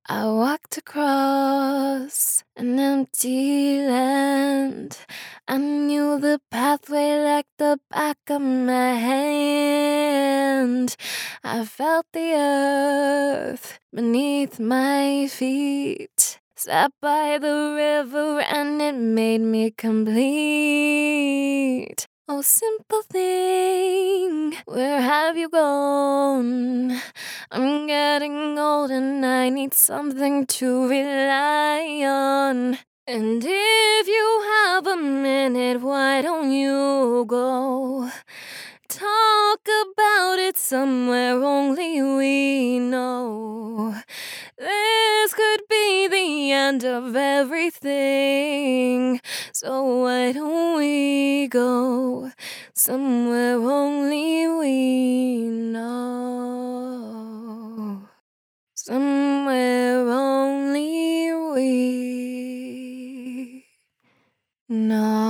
I walked across an empty land. I knew the pathway like the back of my hand. I felt the earth beneath my feet. Sat by the river and it made me complete. Oh, simple thing, where have you gone? I'm getting old and I need something to rely on. And if you have a minute, why don't you go talk about it somewhere only we know? This could be the end of everything. So why don't we go somewhere only we know? Somewhere only we know.